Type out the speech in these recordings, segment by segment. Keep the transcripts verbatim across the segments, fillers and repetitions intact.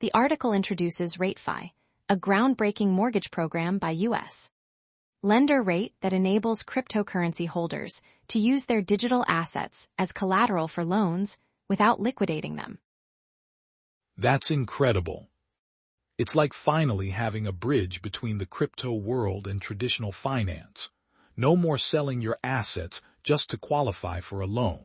The article introduces RateFi, a groundbreaking mortgage program by U S lender Rate that enables cryptocurrency holders to use their digital assets as collateral for loans without liquidating them. That's incredible. It's like finally having a bridge between the crypto world and traditional finance. No more selling your assets just to qualify for a loan.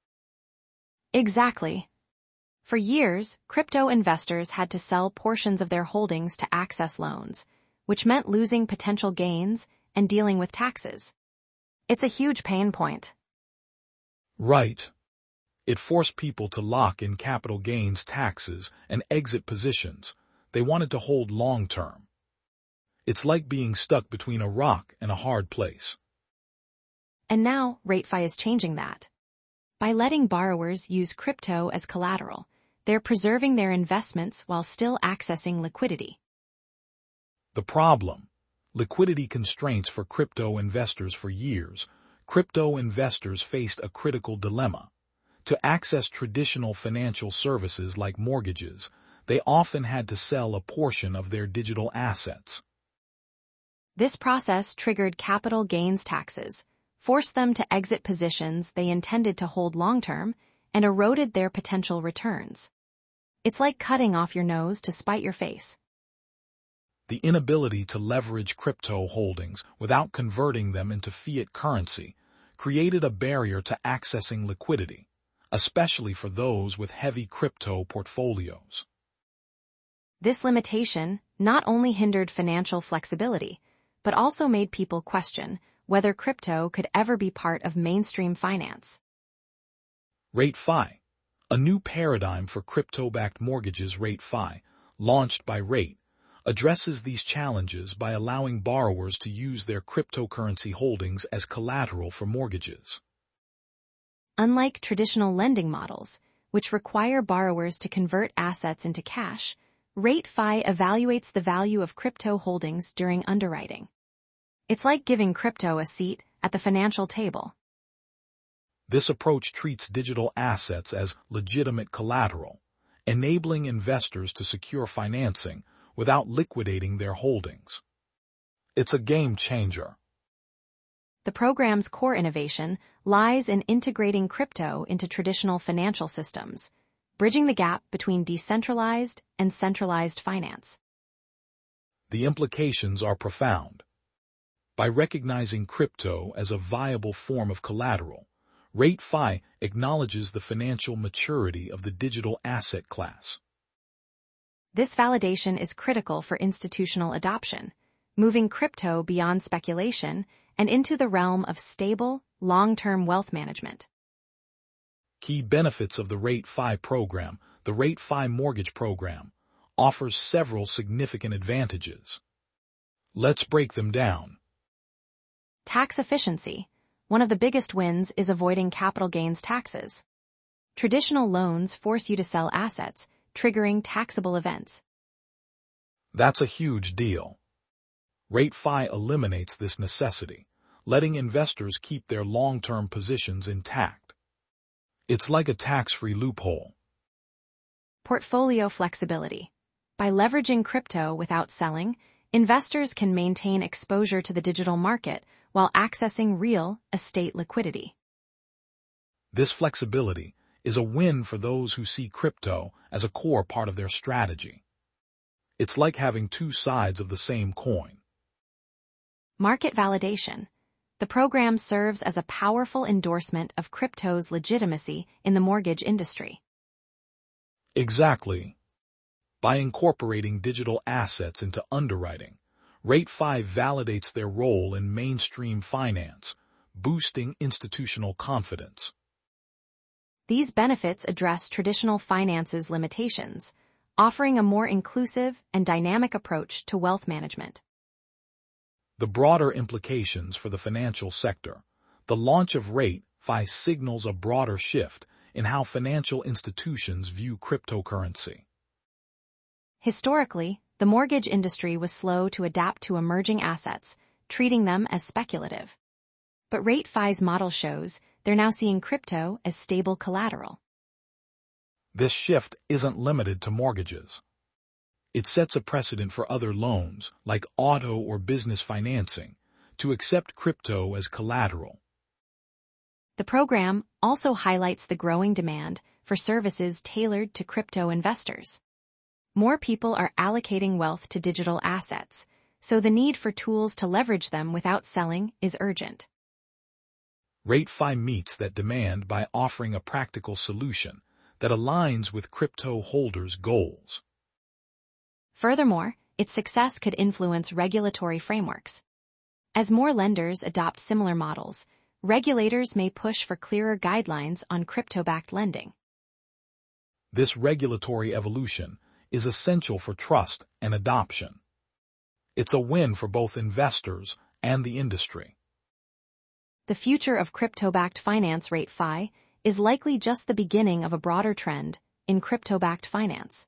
Exactly. For years, crypto investors had to sell portions of their holdings to access loans, which meant losing potential gains and dealing with taxes. It's a huge pain point. Right. It forced people to lock in capital gains taxes and exit positions they wanted to hold long-term. It's like being stuck between a rock and a hard place. And now, RateFi is changing that. By letting borrowers use crypto as collateral, they're preserving their investments while still accessing liquidity. The problem: liquidity constraints for crypto investors. For years, crypto investors faced a critical dilemma. To access traditional financial services like mortgages, they often had to sell a portion of their digital assets. This process triggered capital gains taxes, forced them to exit positions they intended to hold long-term, and eroded their potential returns. It's like cutting off your nose to spite your face. The inability to leverage crypto holdings without converting them into fiat currency created a barrier to accessing liquidity, especially for those with heavy crypto portfolios. This limitation not only hindered financial flexibility, but also made people question whether crypto could ever be part of mainstream finance. RateFi, a new paradigm for crypto-backed mortgages. RateFi, launched by Rate, addresses these challenges by allowing borrowers to use their cryptocurrency holdings as collateral for mortgages. Unlike traditional lending models, which require borrowers to convert assets into cash, RateFi evaluates the value of crypto holdings during underwriting. It's like giving crypto a seat at the financial table. This approach treats digital assets as legitimate collateral, enabling investors to secure financing without liquidating their holdings. It's a game changer. The program's core innovation lies in integrating crypto into traditional financial systems, bridging the gap between decentralized and centralized finance. The implications are profound. By recognizing crypto as a viable form of collateral, RateFi acknowledges the financial maturity of the digital asset class. This validation is critical for institutional adoption, moving crypto beyond speculation and into the realm of stable, long-term wealth management. Key benefits of the RateFi program. The RateFi mortgage program offers several significant advantages. Let's break them down. Tax efficiency. One of the biggest wins is avoiding capital gains taxes. Traditional loans force you to sell assets, triggering taxable events. That's a huge deal. RateFi eliminates this necessity, letting investors keep their long-term positions intact. It's like a tax-free loophole. Portfolio flexibility. By leveraging crypto without selling, investors can maintain exposure to the digital market while accessing real estate liquidity. This flexibility is a win for those who see crypto as a core part of their strategy. It's like having two sides of the same coin. Market validation. The program serves as a powerful endorsement of crypto's legitimacy in the mortgage industry. Exactly. By incorporating digital assets into underwriting, RateFi validates their role in mainstream finance, boosting institutional confidence. These benefits address traditional finance's limitations, offering a more inclusive and dynamic approach to wealth management. The broader implications for the financial sector. The launch of RateFi signals a broader shift in how financial institutions view cryptocurrency. Historically, the mortgage industry was slow to adapt to emerging assets, treating them as speculative. But RateFi's model shows they're now seeing crypto as stable collateral. This shift isn't limited to mortgages. It sets a precedent for other loans, like auto or business financing, to accept crypto as collateral. The program also highlights the growing demand for services tailored to crypto investors. More people are allocating wealth to digital assets, so the need for tools to leverage them without selling is urgent. RateFi meets that demand by offering a practical solution that aligns with crypto holders' goals. Furthermore, its success could influence regulatory frameworks. As more lenders adopt similar models, regulators may push for clearer guidelines on crypto-backed lending. This regulatory evolution is essential for trust and adoption. It's a win for both investors and the industry. The future of crypto-backed finance, RateFi, is likely just the beginning of a broader trend in crypto-backed finance.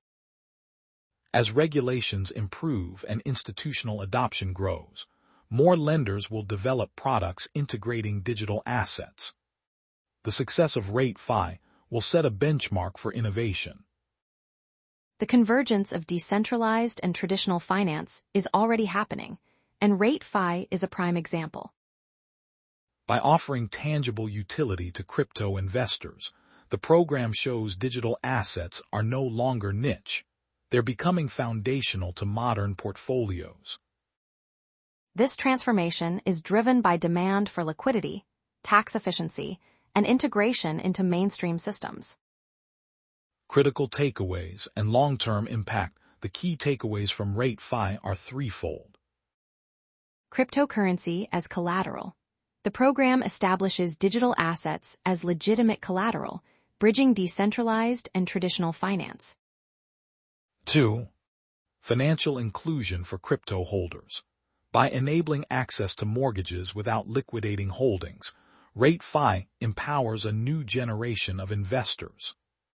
As regulations improve and institutional adoption grows, more lenders will develop products integrating digital assets. The success of RateFi will set a benchmark for innovation. The convergence of decentralized and traditional finance is already happening, and RateFi is a prime example. By offering tangible utility to crypto investors, the program shows digital assets are no longer niche. They're becoming foundational to modern portfolios. This transformation is driven by demand for liquidity, tax efficiency, and integration into mainstream systems. Critical takeaways and long-term impact. The key takeaways from RateFi are threefold. Cryptocurrency as collateral. The program establishes digital assets as legitimate collateral, bridging decentralized and traditional finance. Two. Financial inclusion for crypto holders. By enabling access to mortgages without liquidating holdings, RateFi empowers a new generation of investors.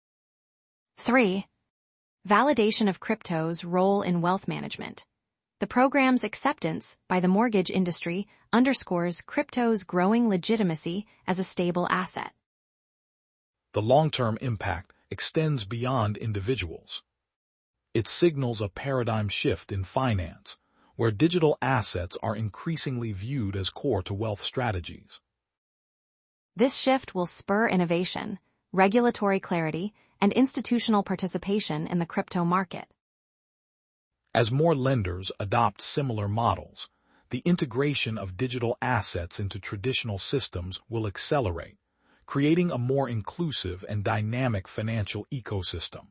Three. Validation of crypto's role in wealth management. The program's acceptance by the mortgage industry underscores crypto's growing legitimacy as a stable asset. The long-term impact extends beyond individuals. It signals a paradigm shift in finance, where digital assets are increasingly viewed as core to wealth strategies. This shift will spur innovation, regulatory clarity, and institutional participation in the crypto market. As more lenders adopt similar models, the integration of digital assets into traditional systems will accelerate, creating a more inclusive and dynamic financial ecosystem.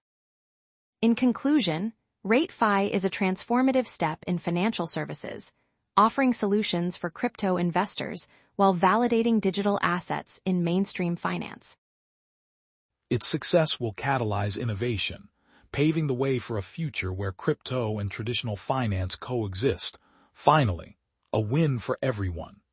In conclusion, RateFi is a transformative step in financial services, offering solutions for crypto investors while validating digital assets in mainstream finance. Its success will catalyze innovation, paving the way for a future where crypto and traditional finance coexist. Finally, a win for everyone.